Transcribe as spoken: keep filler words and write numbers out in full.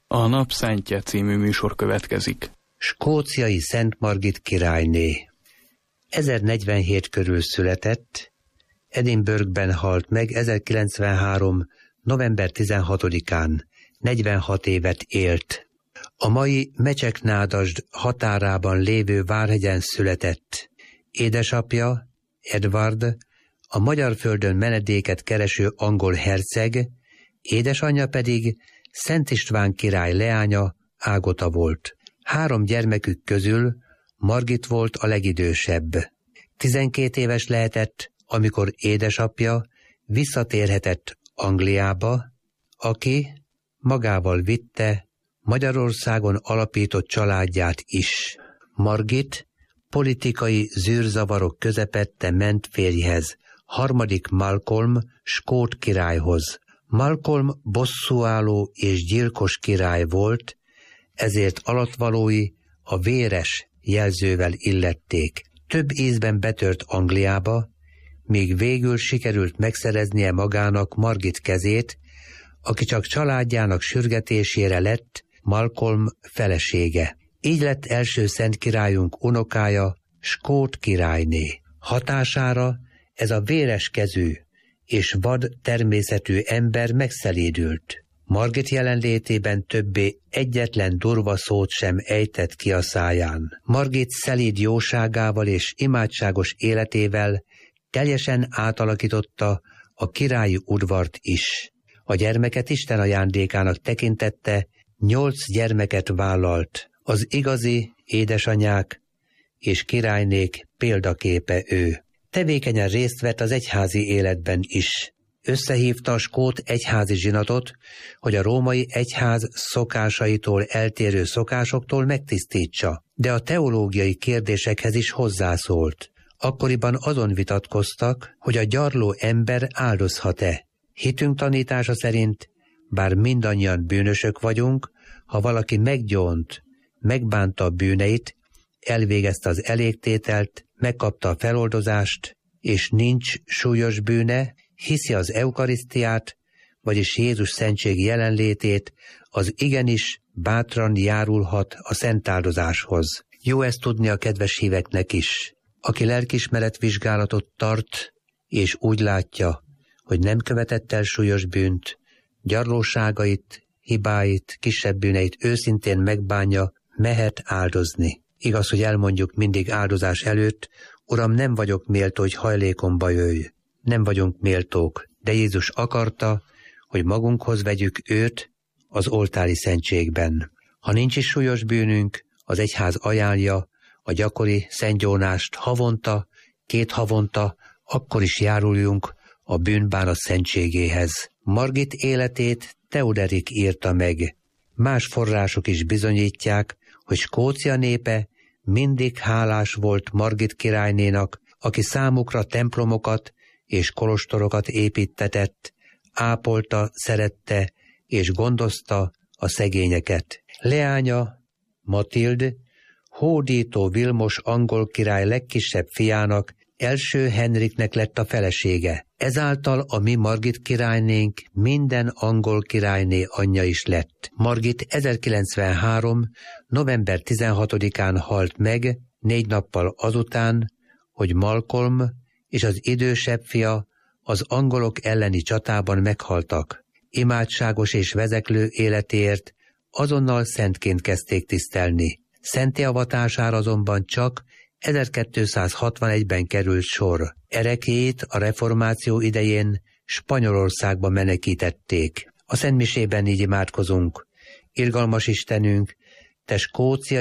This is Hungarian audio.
A Nap Szentje című műsor következik. Skóciai Szent Margit királyné. ezernegyvenhét körül született, Edinburghben halt meg ezerkilencszázkilencvenhárom. november tizenhatodikán, negyvenhat évet élt. A mai Mecseknádasd határában lévő Várhegyen született. Édesapja, Edward, a magyar földön menedéket kereső angol herceg, édesanyja pedig Szent István király leánya, Ágota volt. Három gyermekük közül Margit volt a legidősebb. Tizenkét éves lehetett, amikor édesapja visszatérhetett Angliába, aki magával vitte Magyarországon alapított családját is. Margit politikai zűrzavarok közepette ment férjhez, harmadik Malcolm skót királyhoz. Malcolm bosszúálló és gyilkos király volt, ezért alattvalói a véres jelzővel illették. Több ízben betört Angliába, míg végül sikerült megszereznie magának Margit kezét, aki csak családjának sürgetésére lett Malcolm felesége. Így lett első szent királyunk unokája, skót királyné. Hatására ez a véres kezű és vad természetű ember megszelídült. Margit jelenlétében többé egyetlen durva szót sem ejtett ki a száján. Margit szelíd jóságával és imádságos életével teljesen átalakította a királyi udvart is. A gyermeket Isten ajándékának tekintette, nyolc gyermeket vállalt. Az igazi édesanyák és királynék példaképe ő. Tevékenyen részt vett az egyházi életben is. Összehívta a skót egyházi zsinatot, hogy a római egyház szokásaitól eltérő szokásoktól megtisztítsa, de a teológiai kérdésekhez is hozzászólt. Akkoriban azon vitatkoztak, hogy a gyarló ember áldozhat-e. Hitünk tanítása szerint, bár mindannyian bűnösök vagyunk, ha valaki meggyónt, megbánta a bűneit, elvégezte az elégtételt, megkapta a feloldozást, és nincs súlyos bűne, hiszi az eukarisztiát, vagyis Jézus szentség jelenlétét, az igenis bátran járulhat a szentáldozáshoz. Jó ezt tudni a kedves híveknek is. Aki lelkiismeretvizsgálatot tart, és úgy látja, hogy nem követett el súlyos bűnt, gyarlóságait, hibáit, kisebb bűneit őszintén megbánja, mehet áldozni. Igaz, hogy elmondjuk mindig áldozás előtt, Uram, nem vagyok méltó, hogy hajlékomba jöjj. Nem vagyunk méltók, de Jézus akarta, hogy magunkhoz vegyük őt az oltári szentségben. Ha nincs is súlyos bűnünk, az egyház ajánlja a gyakori szentgyónást havonta, két havonta, akkor is járuljunk a bűnbánat szentségéhez. Margit életét Teoderik írta meg. Más források is bizonyítják, hogy Skócia népe mindig hálás volt Margit királynénak, aki számukra templomokat és kolostorokat építtetett, ápolta, szerette és gondozta a szegényeket. Leánya, Matild, hódító Vilmos angol király legkisebb fiának, első Henriknek lett a felesége. Ezáltal a mi Margit királynénk minden angol királyné anyja is lett. Margit ezerkilencszázkilencvenhárom. november tizenhatodikán halt meg, négy nappal azután, hogy Malcolm és az idősebb fia az angolok elleni csatában meghaltak. Imádságos és vezeklő életéért azonnal szentként kezdték tisztelni. Szentté avatására azonban csak ezerkétszázhatvanegyben került sor. Ereklyét a reformáció idején Spanyolországba menekítették. A szentmisében így imádkozunk. Irgalmas Istenünk, te Skócia